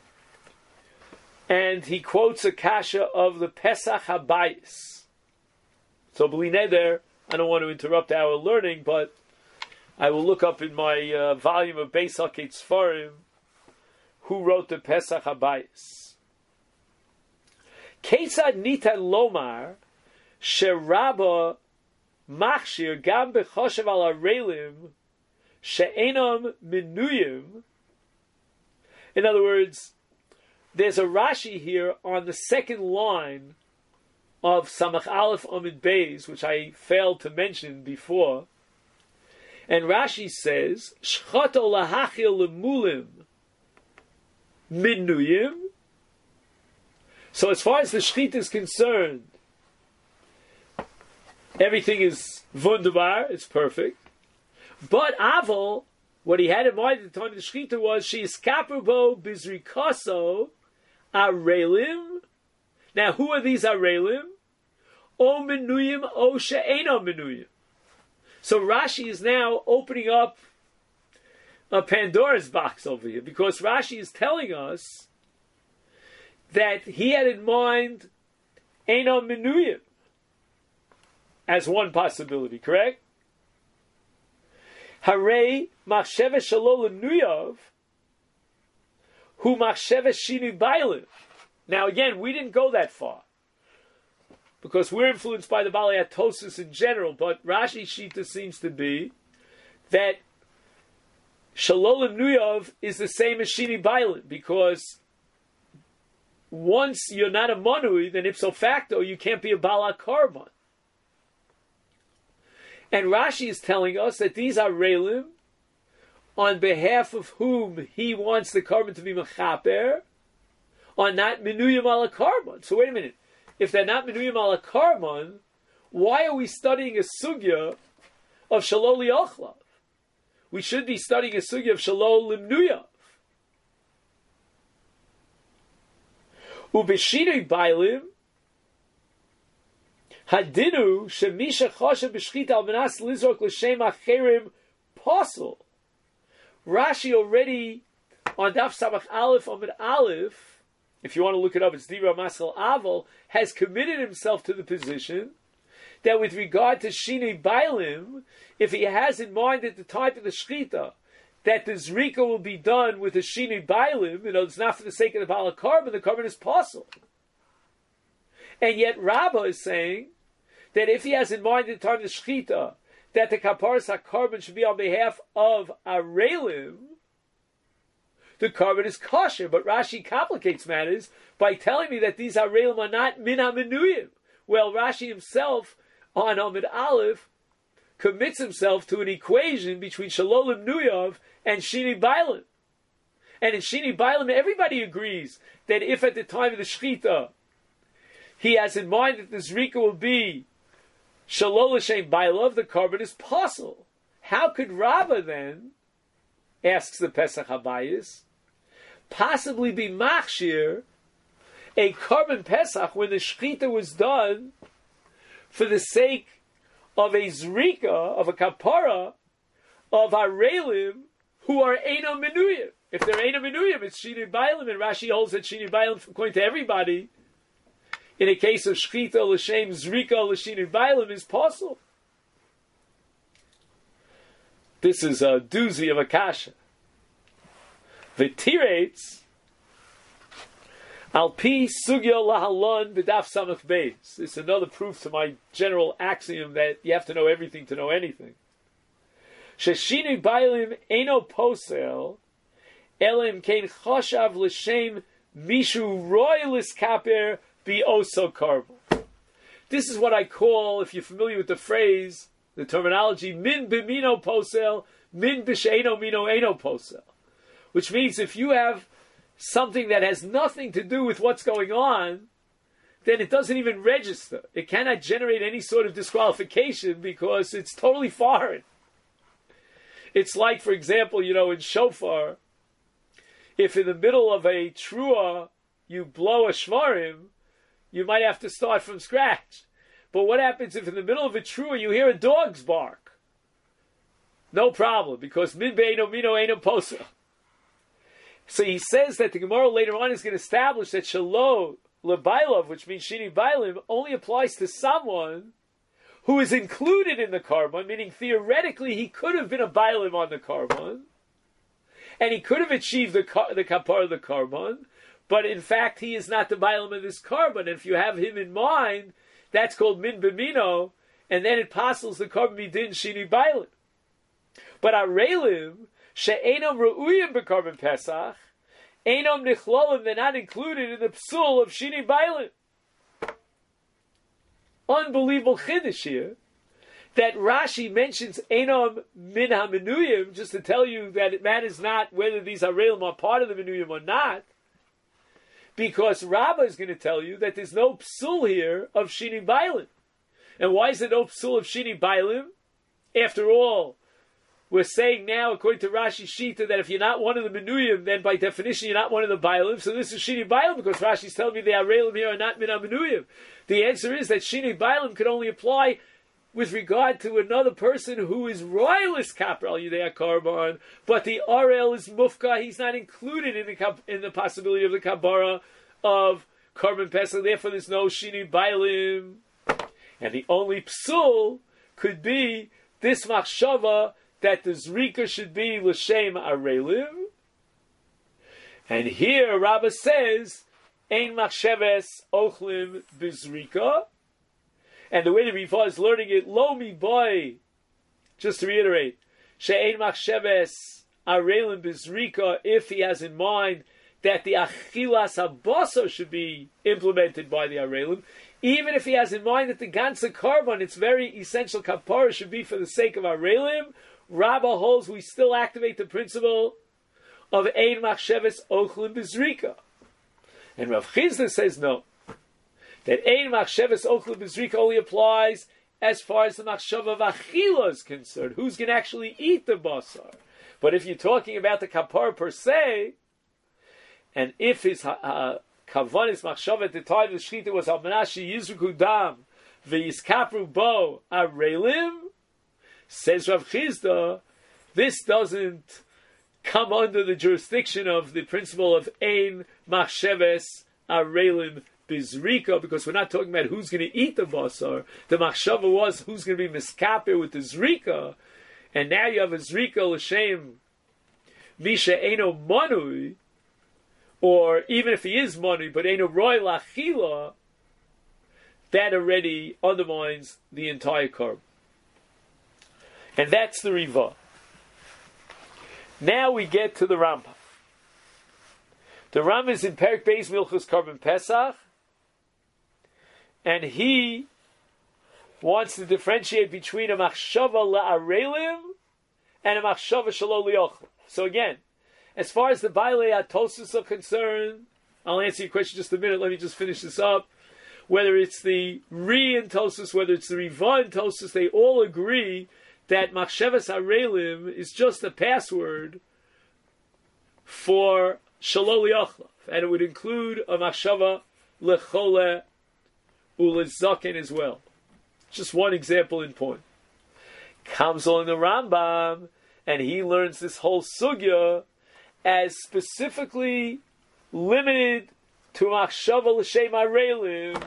And he quotes a kasha of the Pesach Habayis. So b'li neder, I don't want to interrupt our learning, but I will look up in my volume of Beis Hakei Sfarim who wrote the Pesach Habayis. Ketzad nitan lomar sherabba machshir gam bechoshev al harelim she'enam minuyim. In other words, there's a Rashi here on the second line of Samach Aleph Amid Beis, which I failed to mention before. And Rashi says, Shchato lahachil lemulim minuyim. So as far as the Shechita is concerned, everything is wunderbar, it's perfect. But Aval, what he had in mind at the time of the Shechita was, she is kapubo bizrikaso arelim. Now, who are these arelim? O menuyim, o she'eno menuyim. So Rashi is now opening up a Pandora's box over here, because Rashi is telling us that he had in mind eno menuyim as one possibility, correct? Hare machsheves shalol nuyav hu machsheves shinu bailim. Now again, we didn't go that far because we're influenced by the Balei Atosis in general, but Rashi Shita seems to be that Shalol Nuyav is the same as Shini Bailim, because once you're not a Manui, then ipso facto you can't be a Bala Karban. And Rashi is telling us that these are Reilim, on behalf of whom he wants the carbon to be Mechaper, are not Minuyim ala carbon. So wait a minute. If they're not Minuyim ala carbon, why are we studying a sugya of Shalol Liochlav? We should be studying a sugya of Shalol Limnuyav. Ubeshinui Bailim, Hadinu shemisha chosha b'shchita al menas lizrok l'shem acherim pasul. Rashi already on Daf Samach Aleph Amid Aleph, if you want to look it up, it's Dira Masal Aval, has committed himself to the position that with regard to Shinui Bailim, if he has in mind at the time of the Shchita that the Zrika will be done with a Shinui Bailim, it's not for the sake of the Bala carbon, the carbon is pasul. And yet Rabbah is saying that if he has in mind at the time of the Shechita that the Kaparas HaKarbon should be on behalf of Arelim, the carbon is kosher. But Rashi complicates matters by telling me that these Arelim are not Min HaMenuyim. Well, Rashi himself on Amid Aleph commits himself to an equation between Shalolim Nuyav and Shini Bailim. And in Shini Bailim, everybody agrees that if at the time of the Shechita he has in mind that the Zrika will be Shalol L'Shem Bailav, the carbon is pasul. How could Rabbah then, asks the Pesach Habayis, possibly be machshir a carbon Pesach when the Shechita was done for the sake of a Zrika, of a Kapara, of Arelim, who are Eino Menuyim? If they're Eino Menuyim, it's Shini Bailim, and Rashi holds that Shini Bailim, according to everybody, in a case of Shechita L'Shem Zrika L'Shini Bailim, is pasul. This is a doozy of a kasha. V'tirates al pi sugya lahalon b'daf samach beis. This is another proof to my general axiom that you have to know everything to know anything. Sheshini Bailim eino posel elim kein choshav L'Shem mishu royalist kaper be also carbon. This is what I call, if you're familiar with the phrase, the terminology, min bimino posel, min b'sheino mino eno posel. Which means if you have something that has nothing to do with what's going on, then it doesn't even register. It cannot generate any sort of disqualification because it's totally foreign. It's like, for example, in shofar, if in the middle of a trua you blow a shvarim, you might have to start from scratch. But what happens if in the middle of a trua you hear a dog's bark? No problem, because min be'eno mino eno posa. So he says that the Gemara later on is going to establish that Shalom Lebailov, which means Shini Bailim, only applies to someone who is included in the carbon, meaning theoretically he could have been a Bailim on the carbon, and he could have achieved the kapar of the carbon, but in fact he is not the Bailim of this carbon. And if you have him in mind, that's called Min Bimino, and then it passes the carbon midin Shini Bailim. But Arelim, she'enom re'uyim b'carbon Pesach, enom nichlolim, they're not included in the psul of Shini Bailim. Unbelievable chiddush here, that Rashi mentions enom min ha'menuyim, just to tell you that it matters not whether these Arelim are part of the menuyim or not, because Rabbah is going to tell you that there's no psul here of Shini Bailim. And why is there no psul of Shini Bailim? After all, we're saying now, according to Rashi Shita, that if you're not one of the Menuyim, then by definition you're not one of the Bailim. So this is Shini Bailim, because Rashi's telling me the Arelim here are not Min HaMenuyim. The answer is that Shini Bailim could only apply with regard to another person who is royalist Kapral Yudea Karban, but the RL is Mufka, he's not included in the possibility of the Kabara of Karban Pesach, therefore there's no Shini Bailim. And the only Psul could be this Machshava, that the Zrika should be L'Shem Arelim. And here Rabbah says, Ein Machsheves Ochlim B'Zrika. And the way the Rifah is learning it, Lo Mi Boy, just to reiterate, She'ein Machsheves Arelim B'Zrika, if he has in mind that the achilas habasar should be implemented by the arelim, even if he has in mind that the ganze carbon, its very essential kapara, should be for the sake of arelim, Rabbah holds we still activate the principle of ein machsheves ochlim bezrika. And Rav Chizda says no. That ein machsheves ochlim bezrika only applies as far as the machshava of achila is concerned. Who's going to actually eat the basar? But if you're talking about the kapar per se, and if his kavanis machshava at the time of the shechita was almanashi yizruku dam v'yiskapru bo arelim, says Rav Chizda, this doesn't come under the jurisdiction of the principle of ein machsheves arelim bizrika, because we're not talking about who's going to eat the basar. The machshava was who's going to be miskaper with the zrika, and now you have a zrika l'shem misha eino manui, or even if he is manui but eino roy lachila, that already undermines the entire karb. And that's the Riva. Now we get to the Rambam. The Rambam is in Perek Beis Milchus Karban Pesach, and he wants to differentiate between a machshava la'arelim and a machshava shelo li'ochel. So again, as far as the Bailei Atosus are concerned, I'll answer your question in just a minute. Let me just finish this up. Whether it's the Ri in Tosus, whether it's the Riva in Tosus, they all agree that machshavas arelim is just a password for shelo li'ochel, and it would include a machshava lechole ulezaken as well. Just one example in point. Comes along the Rambam, and he learns this whole sugya as specifically limited to machshava l'shem arelim.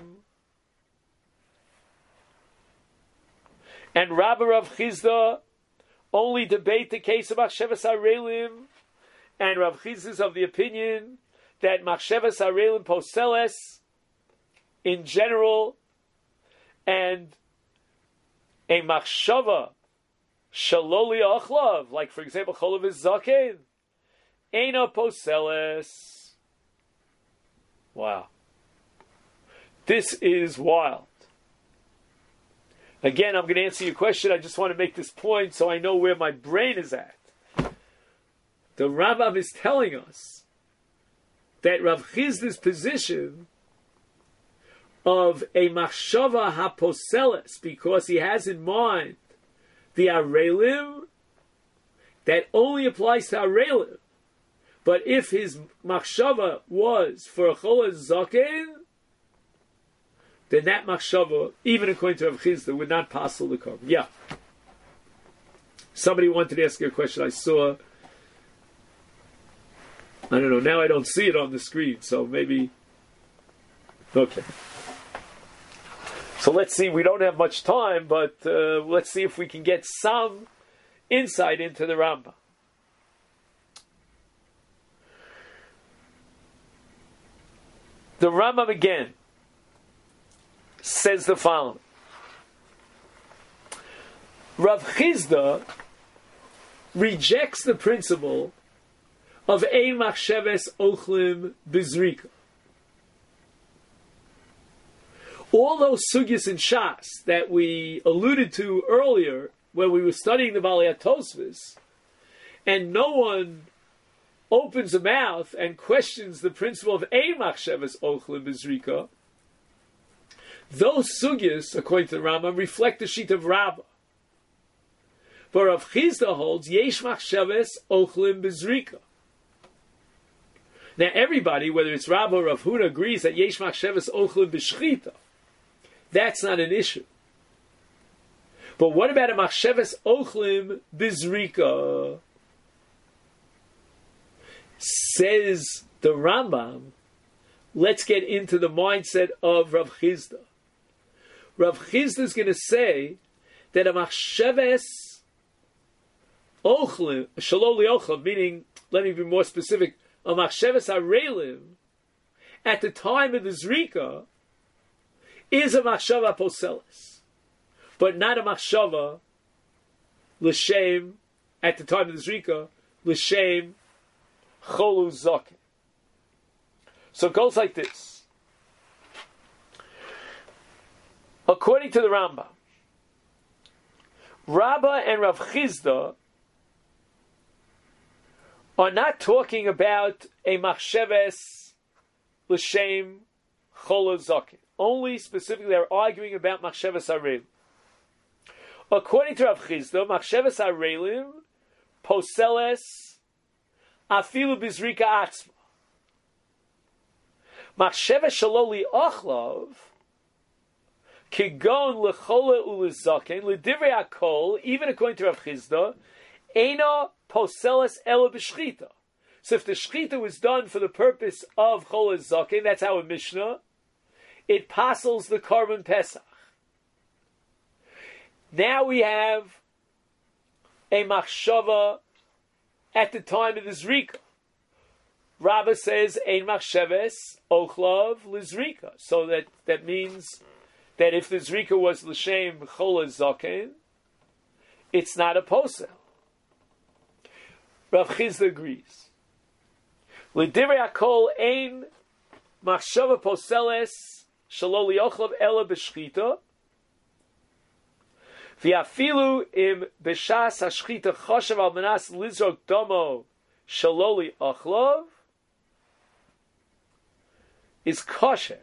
And Rabbi Rav Chizda only debate the case of machshavas arelim, and Rav Chizda is of the opinion that machshavas arelim poseles in general, and a machshava shaloli achlav, like for example cholav zaken, eina poseles. Wow, this is wild. Again, I'm going to answer your question. I just want to make this point so I know where my brain is at. The Rambam is telling us that Rav Chizda's position of a machshava haposeles, because he has in mind the arelim, that only applies to arelim. But if his machshava was for a chol zaken, then that machshava, even according to Rav Chizda, would not pass the carbon. Yeah. Somebody wanted to ask you a question. I saw, I don't know, now I don't see it on the screen, so maybe, okay. So let's see, we don't have much time, but let's see if we can get some insight into the Rambam. The Rambam again says the following. Rav Chizda rejects the principle of ein machsheves ochlim bizrika. All those sugyas in Shas that we alluded to earlier when we were studying the Balei HaTosfos, and no one opens a mouth and questions the principle of ein machsheves ochlim bizrika, those sugyas, according to the Rambam, reflect the sheet of Rabbah. But Rav Chizda holds yesh machsheves ochlim bizrika. Now everybody, whether it's Rabbah or Rav Huna, agrees that yesh machsheves ochlim b'shchita. That's not an issue. But what about a machsheves ochlim bizrika? Says the Rambam, let's get into the mindset of Rav Chizda. Rav Chizda is going to say that a machsheves ochlim, shelo li'ochlim, meaning, let me be more specific, a machsheves arelim, at the time of the zrika, is a machshava poseles, but not a machshava l'shem, at the time of the zrika, l'shem cholu zaken. So it goes like this. According to the Rambam, Rabbah and Rav Chizda are not talking about a machsheves l'shem chol zaken. Only specifically they're arguing about machsheves arelim. According to Rav Chizda, machsheves arelim poseles afilu bizrika atzma. Machsheves shaloli ochlav kigon lechola ulezaken ledivrei hakol. Even according to Rav Chizda, eina poseles ela b'shchita. So if the shchita was done for the purpose of chol zaken, that's our Mishnah, it passes the korban pesach. Now we have a machshava at the time of the zrika. Rabbah says ein machsheves ochlav lizrika. So that means that if the zrika was l'shem chol zaken, it's not a posel. Rav Chizda agrees. L'divrei hakol ein machshava poseles shelo liochlav ela b'shchita v'afilu im b'shas hashchita choshev al manas lizrok domo shelo liochlav is kosher.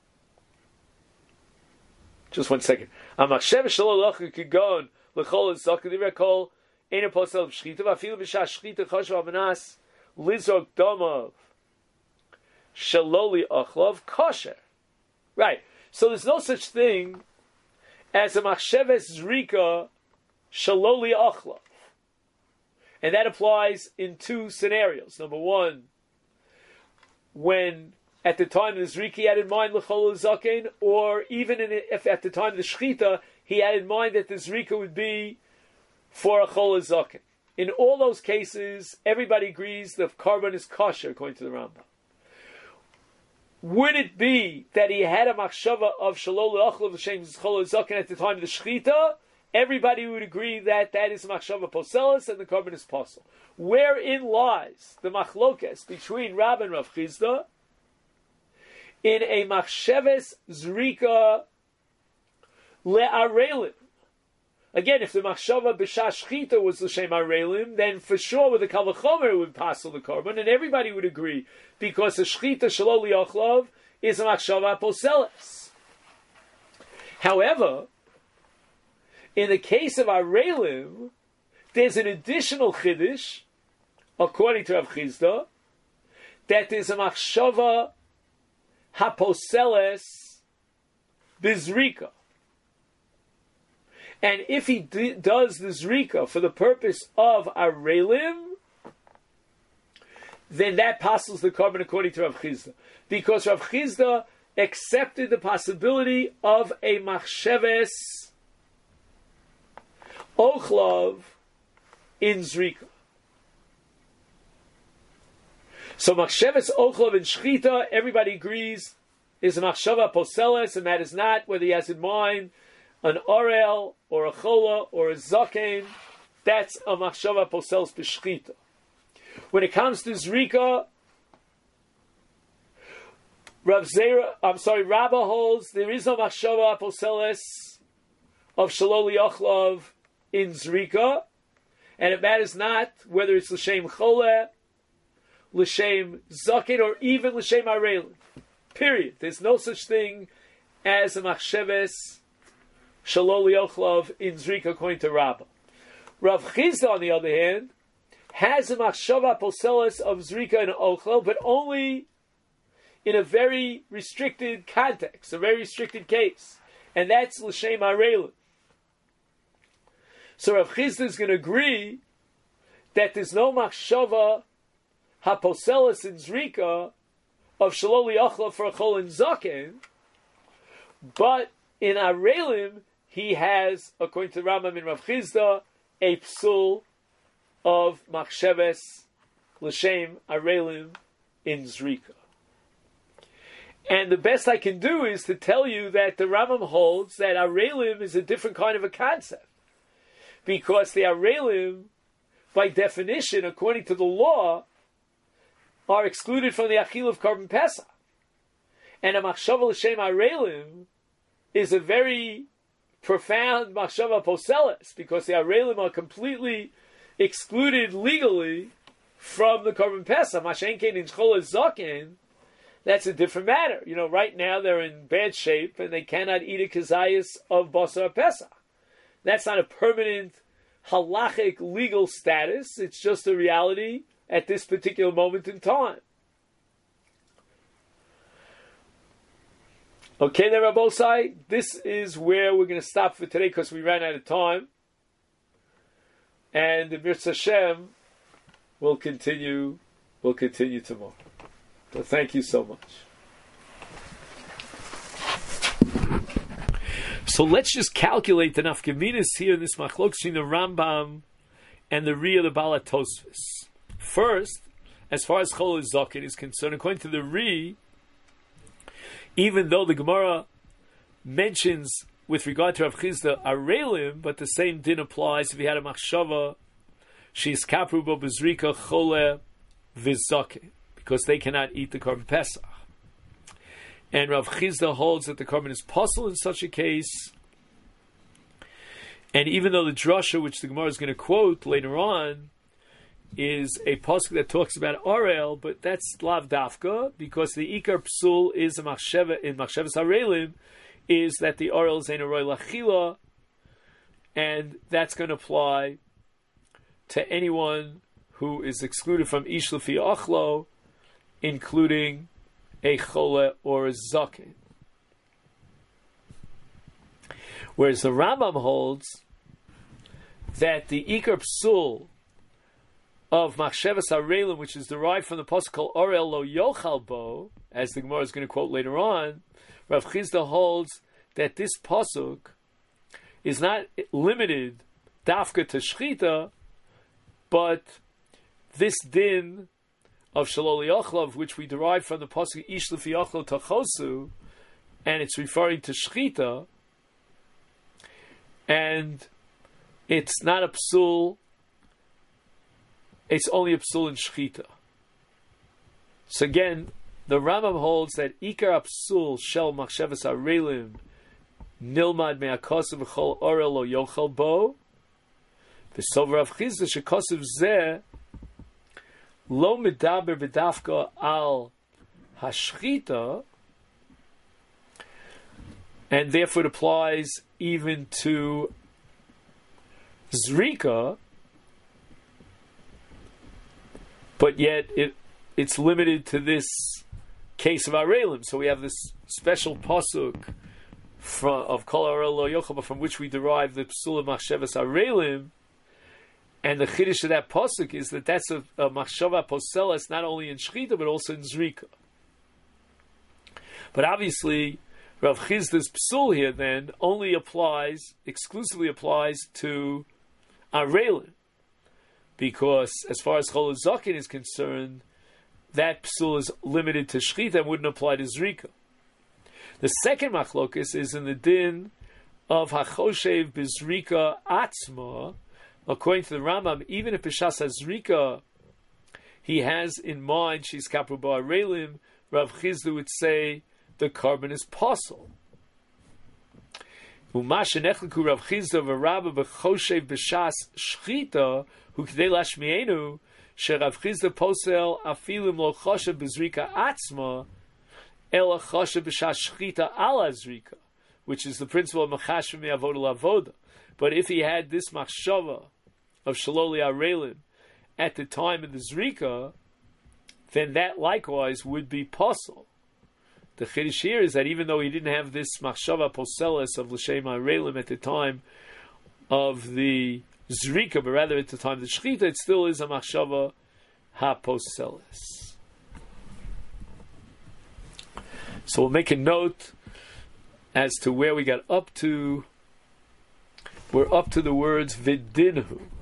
Just 1 second. Amachshev shelo liochlav kigon l'chol zaken divrei hakol ein posel b'shchita v'afilu b'shas hashchita choshev al manas lizrok domo shelo liochlav kosher. Right. So there's no such thing as a machsheves zrika shaloli achlav. And that applies in two scenarios. Number one, when at the time of the zrika he had in mind l'chol zaken, or even if at the time of the shchita he had in mind that the zrika would be for a chol zaken. In all those cases, everybody agrees the korban is kosher according to the Rambam. Would it be that he had a machshava of shalol le'achlav l'shem chol zaken at the time of the shechita? Everybody would agree that that is a machshava poselis and the korban is posel. Wherein lies the machlokes between Rab and Rav Chizda in a machsheves zrika le'arelim? Again, if the machshava b'shas shchita was l'shem arelim, then for sure with the kal v'chomer it would pass the korban, and everybody would agree because the shchita shelo liochlav is a machshava poseles. However, in the case of arelim, there's an additional chiddush, according to Rav Chizda, that there's a machshava haposeles bizrika. And if he does the zrika for the purpose of arelim, then that passes the korban according to Rav Chizda. Because Rav Chizda accepted the possibility of a machsheves ochlav in zrika. So machsheves ochlav in shchita, everybody agrees, is a machshava poseles, and that is not whether he has in mind an orel, or a chola, or a zaken. That's a machshava poseles b'shchita. When it comes to zrika, Rabbah holds there is no machshava poseles of shalol liochlav in zrika, and it matters not whether it's l'shem chola, l'shem zaken, or even l'shem arelim. Period. There's no such thing as a machsheves shalol liochlav in zrika according to Rabbah. Rav Chizda, on the other hand, has a machshava poseles of zrika and ochlav, but only in a very restricted context, a very restricted case, and that's l'shem arelim. So Rav Chizda is going to agree that there's no machshava haposeles in zrika of shalol liochlav for a chol and zaken, but in arelim he has, according to Rambam and Rav Chizda, a psul of machsheves l'shem arelim in zrika. And the best I can do is to tell you that the Rambam holds that arelim is a different kind of a concept, because the arelim, by definition, according to the law, are excluded from the achil of korban pesach. And a machshava l'shem arelim is a very profound machshava poseles, because the arelim are completely excluded legally from the Korban Pesach. Mashenkein in Cholas Zaken, that's a different matter. Right now they're in bad shape and they cannot eat a kazayas of Basar Pesach. That's not a permanent halachic legal status. It's just a reality at this particular moment in time. Okay, there, Rabbosai, this is where we're going to stop for today because we ran out of time. And the Mirza Hashem will continue tomorrow. So thank you so much. So let's just calculate the nafkaminas here in this machlok between the Rambam and the Ri of the Baal HaTosfos. First, as far as Chol Zaken is concerned, according to the Ri, even though the Gemara mentions with regard to Rav Chizda arelim, but the same din applies if he had a machshava, she's kapru bo bezrika chole v'zaken, because they cannot eat the Korban Pesach. And Rav Chizda holds that the Korban is possible in such a case. And even though the drasha, which the Gemara is going to quote later on, is a pasuk that talks about Orel, but that's lav dafka, because the ikar psul is a machsheva in machshavas harelim, is that the Orel is ein roy lachila, and that's going to apply to anyone who is excluded from ish lefi achlo, including a chole or a zaken. Whereas the Rambam holds that the ikar psul of machshavas harelim, which is derived from the pasuk called Orel lo yochal bo, as the Gemara is going to quote later on, Rav Chizda holds that this pasuk is not limited dafka to shchita, but this din of shalol yochlav, which we derive from the pasuk ish lefi yochlo tachosu, and it's referring to shchita, and it's not a psul. It's only a psul in shchita. So again, the Rambam holds that ikar psul shel machshavas harelim nilmad me'akosav v'chol orel lo yochal bo v'sover Rav Chizda shekosav zeh lo medaber b'dafka al hashchita, and therefore it applies even to zrika, but yet it's limited to this case of arelim. So we have this special pasuk of kol arel lo yochel, from which we derive the psul of machshavas arelim, and the chiddush of that pasuk is that that's a machshava poseles not only in shchita but also in zrika. But obviously, Rav Chizda's psul here then exclusively applies to arelim, because as far as Chol Zaken is concerned, that psul is limited to shchita and wouldn't apply to zrika. The second machlokus is in the din of hachoshev bizrika atzma. According to the Rambam, even if b'shas hazrika he has in mind she's kapru ba'arelim, Rav Chizda would say the Korban is possible. Umash nechleku Rav Chizda v'Rabba b'choshev b'shas shchita hu k'dei lashmienu sheRav Chizda posel afilim lo choshev b'zrika atzma ela choshev b'shas shchita ala zrika, which is the principle of machashva me'avoda la'avoda. But if he had this machshava of shaloli arelim at the time of the zrika, then that likewise would be possible. The chiddush here is that even though he didn't have this machshava poseles of l'shem arelim at the time of the zrika, but rather at the time of the shchita, it still is a machshava ha-poseles. So we'll make a note as to where we got up to. We're up to the words vidinhu.